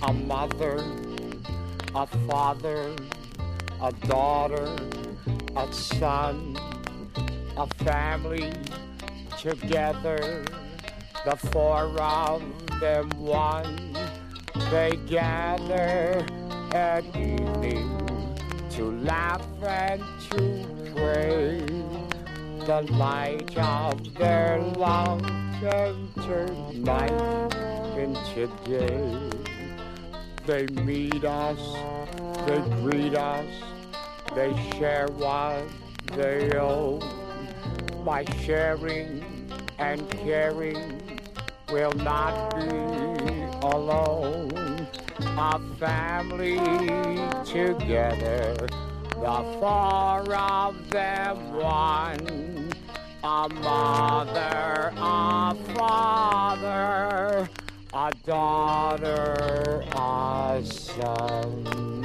a mother, a father, a daughter, a son, a family together. The four of them one, they gather at evening to laugh and to pray. The light of their love can turn night into day. They meet us, they greet us, they share what they own. By sharing and caring, we'll not be alone. A family together, the four of them one. A mother, a father, a daughter, a son.